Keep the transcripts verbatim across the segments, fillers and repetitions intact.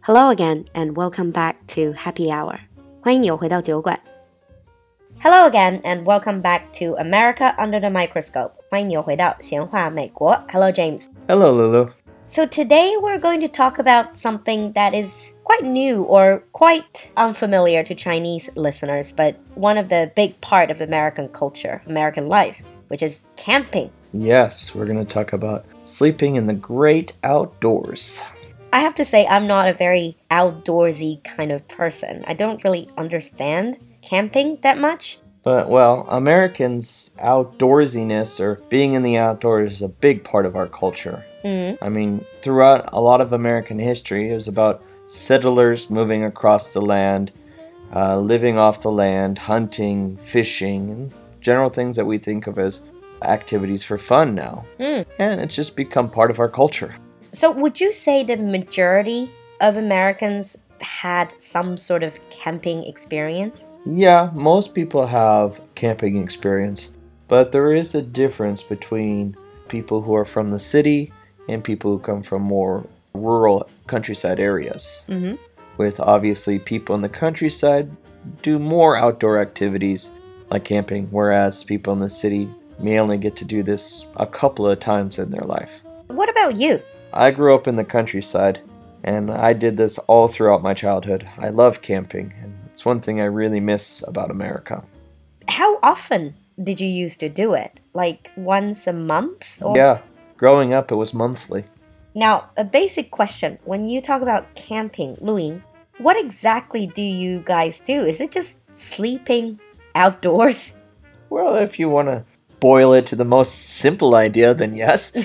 Hello again and welcome back to Happy Hour. 欢迎你又回到酒馆。Hello again and welcome back to America Under the Microscope. 欢迎你又回到闲话美国。Hello, James. Hello, Lulu. So today we're going to talk about something that is quite new or quite unfamiliar to Chinese listeners, but one of the big part of American culture, American life, which is camping. Yes, we're going to talk about sleeping in the great outdoors. I have to say I'm not a very outdoorsy kind of person. I don't really understand camping that much. But, well, Americans' outdoorsiness or being in the outdoors is a big part of our culture. Mm-hmm. I mean, throughout a lot of American history, it was about settlers moving across the land, uh, living off the land, hunting, fishing, and general things that we think of as activities for fun now. Mm. And it's just become part of our culture. So would you say the majority of Americans had some sort of camping experience? Yeah, most people have camping experience, but there is a difference between people who are from the city and people who come from more rural countryside areas. Mm-hmm. With obviously people in the countryside do more outdoor activities like camping, whereas people in the city may only get to do this a couple of times in their life. What about you? I grew up in the countryside, and I did this all throughout my childhood. I love camping, and it's one thing I really miss about America. How often did you used to do it? Like once a month? Or... Yeah, growing up it was monthly. Now, a basic question. When you talk about camping, 露营, what exactly do you guys do? Is it just sleeping outdoors? Well, if you want to boil it to the most simple idea, then yes.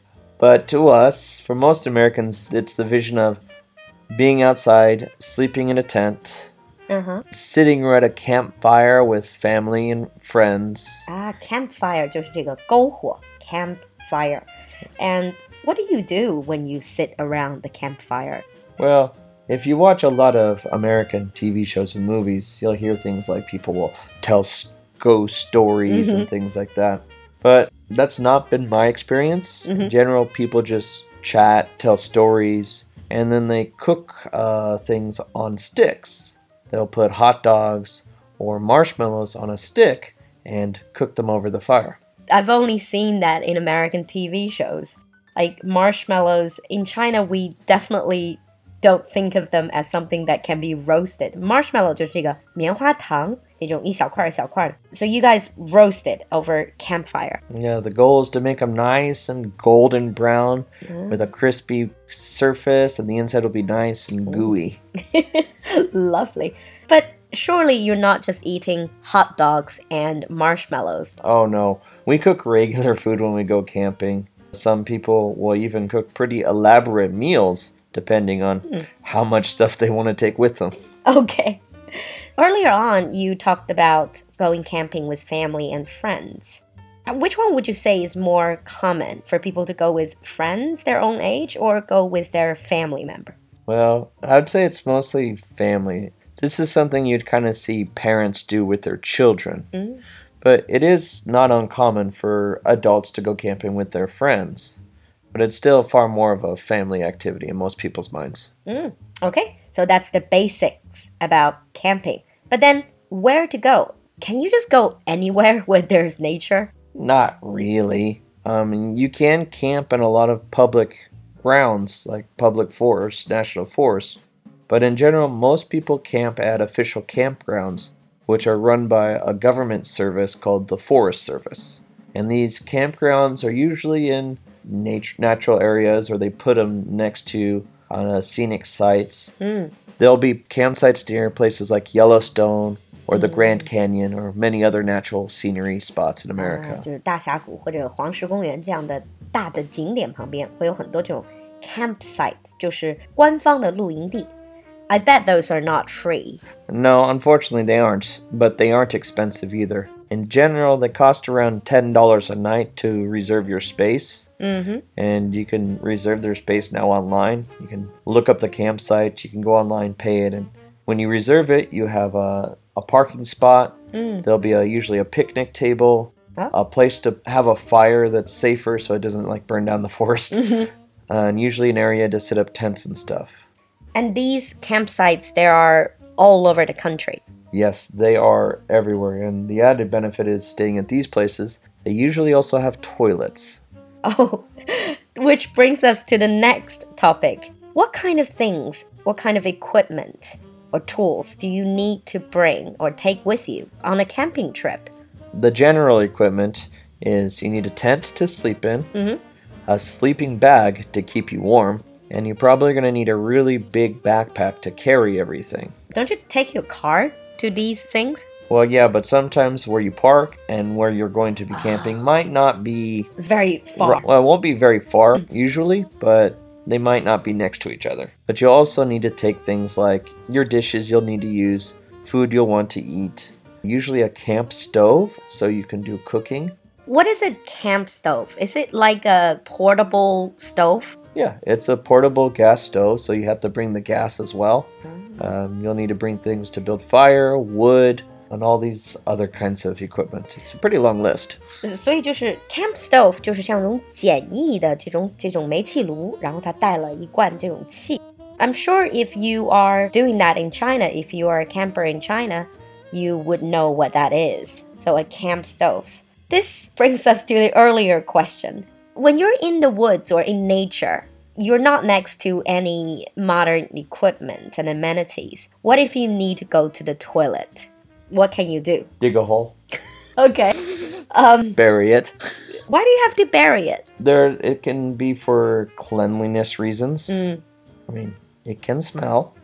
But to us, for most Americans, it's the vision of being outside, sleeping in a tent, uh-huh. sitting at a campfire with family and friends. Ah, campfire 就是这个篝火 campfire. And what do you do when you sit around the campfire? Well, if you watch a lot of American T V shows and movies, you'll hear things like people will tell ghost stories mm-hmm. and things like that. But that's not been my experience. Mm-hmm. In general, people just chat, tell stories, and then they cook uh, things on sticks. They'll put hot dogs or marshmallows on a stick and cook them over the fire. I've only seen that in American T V shows. Like marshmallows, in China, we definitely don't think of them as something that can be roasted. Marshmallow 就是这个棉花糖，这种一小块一小块。So you guys roasted over campfire. Yeah, the goal is to make them nice and golden brown mm. with a crispy surface, and the inside will be nice and gooey. Lovely. But surely you're not just eating hot dogs and marshmallows. Oh no, we cook regular food when we go camping. Some people will even cook pretty elaborate meals depending on mm. how much stuff they want to take with them. Okay. Earlier on, you talked about going camping with family and friends. Which one would you say is more common for people to go with friends their own age or go with their family member? Well, I'd say it's mostly family. This is something you'd kind of see parents do with their children. Mm. But it is not uncommon for adults to go camping with their friends. But it's still far more of a family activity in most people's minds. Mm. Okay, so that's the basics about camping. But then, where to go? Can you just go anywhere where there's nature? Not really. Um, you can camp in a lot of public grounds, like public forests, national forests. But in general, most people camp at official campgrounds, which are run by a government service called the Forest Service. And these campgrounds are usually in nat- natural areas, or they put them next to uh, scenic sites. Mm. There'll be campsites near places like Yellowstone or the mm. Grand Canyon or many other natural scenery spots in America. 就是大峡谷或者黄石公园这样的大的景点旁边会有很多这种 campsite， 就是官方的露营地。I bet those are not free. No, unfortunately they aren't, but they aren't expensive either. In general, they cost around ten dollars a night to reserve your space. Mm-hmm. And you can reserve their space now online. You can look up the campsite, you can go online, pay it, and when you reserve it, you have a, a parking spot. Mm. There'll be a, usually a picnic table, oh. a place to have a fire that's safer so it doesn't like burn down the forest, mm-hmm. uh, and usually an area to set up tents and stuff. And these campsites, there are all over the country. Yes, they are everywhere. And the added benefit is staying at these places, they usually also have toilets. Oh, which brings us to the next topic. What kind of things, what kind of equipment or tools do you need to bring or take with you on a camping trip? The general equipment is you need a tent to sleep in, Mm-hmm. a sleeping bag to keep you warm, and you're probably going to need a really big backpack to carry everything. Don't you take your car to these things? Well, yeah, but sometimes where you park and where you're going to be camping might not be... It's very far. Well, it won't be very far usually, but they might not be next to each other. But you'll also need to take things like your dishes you'll need to use, food you'll want to eat, usually a camp stove so you can do cooking. What is a camp stove? Is it like a portable stove? Yeah, it's a portable gas stove, so you have to bring the gas as well. Um, you'll need to bring things to build fire, wood, and all these other kinds of equipment. It's a pretty long list. 所以就是 camp stove 就是像那种简易的这种这种煤气炉，然后它带了一罐这种气。I'm sure if you are doing that in China, if you are a camper in China, you would know what that is. So a camp stove. This brings us to the earlier question. When you're in the woods or in nature, you're not next to any modern equipment and amenities. What if you need to go to the toilet? What can you do? Dig a hole. Okay. Um, Bury it. why do you have to bury it? There, it can be for cleanliness reasons. Mm. I mean, it can smell.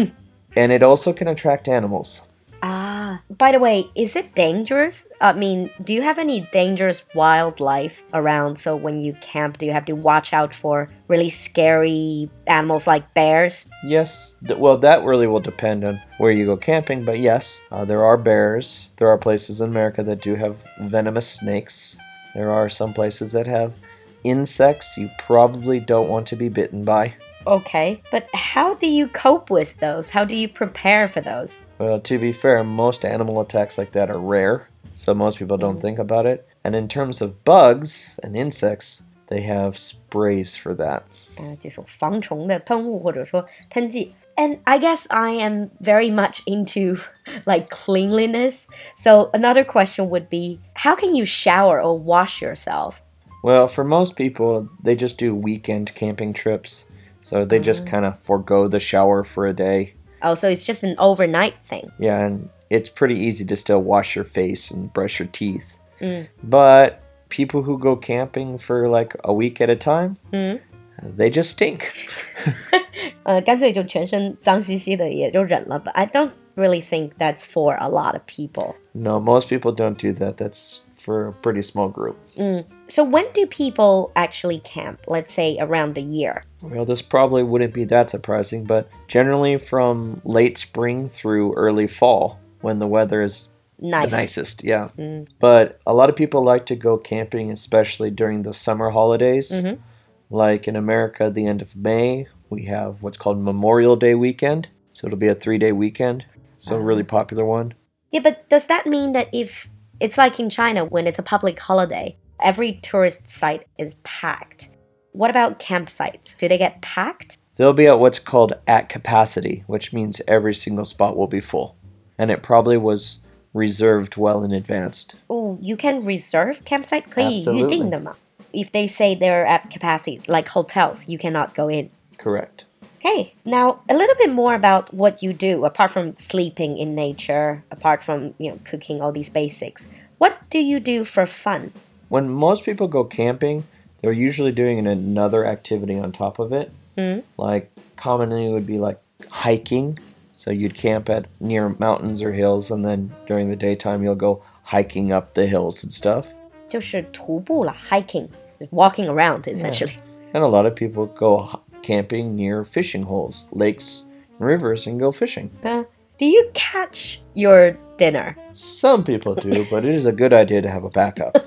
And it also can attract animals. Ah, by the way, is it dangerous? I mean, do you have any dangerous wildlife around? So when you camp, do you have to watch out for really scary animals like bears? Yes, th- well, that really will depend on where you go camping, but yes, uh, there are bears. There are places in America that do have venomous snakes. There are some places that have insects you probably don't want to be bitten by. Okay, but how do you cope with those? How do you prepare for those? Well, to be fair, most animal attacks like that are rare, so most people don't think about it. And in terms of bugs and insects, they have sprays for that. 呃，这种防虫的喷雾或者说喷剂。And I guess I am very much into like cleanliness. So another question would be, how can you shower or wash yourself? Well, for most people, they just do weekend camping trips. So they just kind of forego the shower for a day. Oh, so it's just an overnight thing. Yeah, and it's pretty easy to still wash your face and brush your teeth. Mm. But people who go camping for like a week at a time, Mm. they just stink. 呃，干脆就全身脏兮兮的也就忍了。But I don't really think that's for a lot of people. No, most people don't do that. That's for a pretty small group. Mm. So when do people actually camp? Let's say around a year. Well, this probably wouldn't be that surprising, but generally from late spring through early fall when the weather is Nice. the nicest, yeah. Mm. But a lot of people like to go camping, especially during the summer holidays. Mhm. Like in America, at the end of May, we have what's called Memorial Day weekend. So it'll be a three-day weekend. So a really popular one. Yeah, but does that mean that if it's like in China when it's a public holiday, every tourist site is packed? What about campsites? Do they get packed? They'll be at what's called at capacity, which means every single spot will be full. And it probably was reserved well in advance. Oh, you can reserve campsite? 可以 Absolutely. 预定的嘛? If they say they're at capacities, like hotels, you cannot go in. Correct. Okay, now a little bit more about what you do apart from sleeping in nature, apart from, you know, cooking, all these basics. What do you do for fun? When most people go camping, they're usually doing an- another activity on top of it. Mm. Like commonly it would be like hiking. So you'd camp at near mountains or hills, and then during the daytime you'll go hiking up the hills and stuff. 就是徒步啦, hiking, walking around essentially. And a lot of people go h- camping near fishing holes, lakes, and rivers, and go fishing. Uh, do you catch your dinner? Some people do, but it is a good idea to have a backup.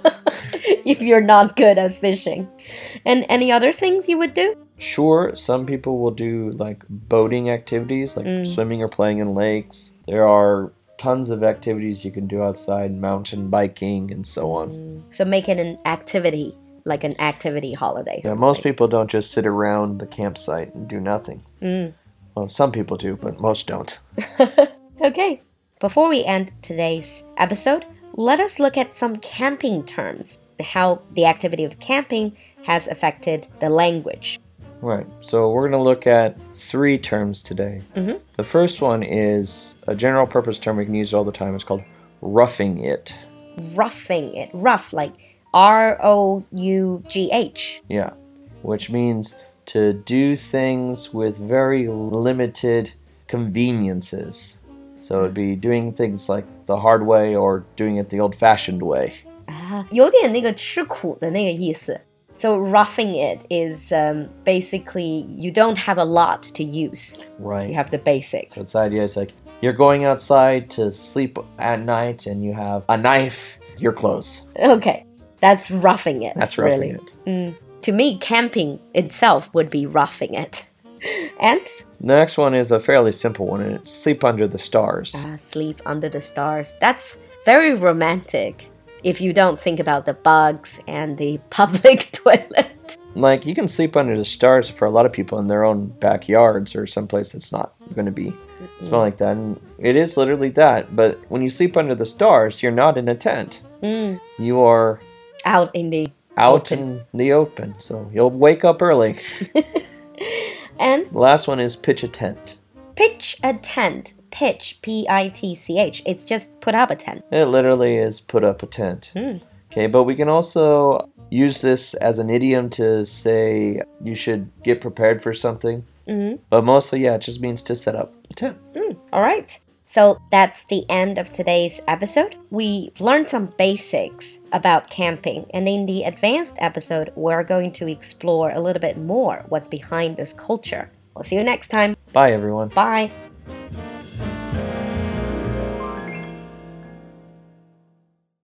If you're not good at fishing. And any other things you would do? Sure, some people will do like boating activities, like swimming or playing in lakes. There are tons of activities you can do outside, mountain biking, and so on. So make it an activity, like an activity holiday. Yeah, most people don't just sit around the campsite and do nothing. Mm. A Well, some people do, but most don't. Okay, before we end today's episode, let us look at some camping terms, how the activity of camping has affected the language. Right, so we're going to look at three terms today. Mm-hmm. The first one is a general purpose term we can use all the time. It's called roughing it. Roughing it. Rough, like R O U G H. Yeah, which means to do things with very limited conveniences. So it'd be doing things like the hard way or doing it the old-fashioned way. 啊，有点那个吃苦的那个意思。So roughing it is um, basically you don't have a lot to use. Right. You have the basics. So the idea is like you're going outside to sleep at night and you have a knife, your clothes. Okay, that's roughing it. That's roughing really. it. Mm. To me, camping itself would be roughing it. And? The next one is a fairly simple one, and it's sleep under the stars. Uh, sleep under the stars. That's very romantic if you don't think about the bugs and the public toilet. Like, you can sleep under the stars for a lot of people in their own backyards or someplace that's not going to be smell like that. And it is literally that. But when you sleep under the stars, you're not in a tent. Mm. You are out in the out open. in the open. So you'll wake up early. And the last one is pitch a tent. Pitch a tent. Pitch, P I T C H. It's just put up a tent. It literally is put up a tent. Mm. Okay, but we can also use this as an idiom to say you should get prepared for something. Mm-hmm. But mostly, yeah, it just means to set up a tent. Mm, all right. So that's the end of today's episode. We've learned some basics about camping, and in the advanced episode, we're going to explore a little bit more what's behind this culture. We'll see you next time. Bye, everyone. Bye.